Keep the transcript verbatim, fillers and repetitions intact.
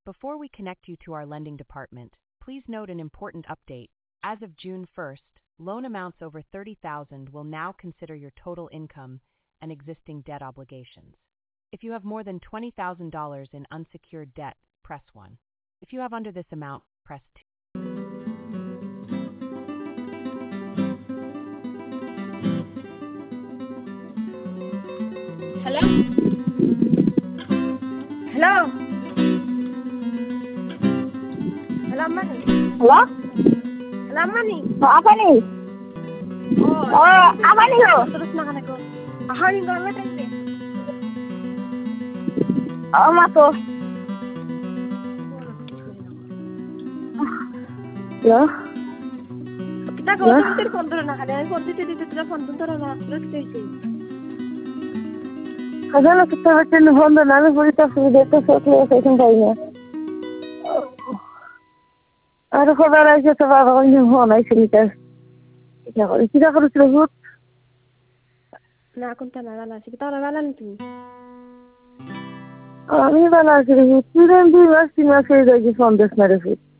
Before we connect you to our lending department, please note an important update. As of June first, loan amounts over thirty thousand dollars will now consider your total income and existing debt obligations. If you have more than twenty thousand dollars in unsecured debt, press one. If you have under this amount, press two. Hello? Hello? Hello, Mani? Hello? Hello, Mani? Oh, apa nih? Oh, Oh, apa nih lo? terus makan aku. Aha, nih gak ngerti sih. Oh, masuk. Ya? Kita kalau tuh nanti phone turun, ada yang phone itu itu tidak phone turun, terus kayak Kadang kita baca nih phone dan nanti berita sudah itu sesuatu yang kayaknya. Ada kabar aja tuh bapak ini phone aja nih kan. Ya, kalau kita harus sebut. Nah, aku tak nala sih. Kita orang tuh. Oh, ini malah sebut. Tidak di masih masih lagi phone des mereka.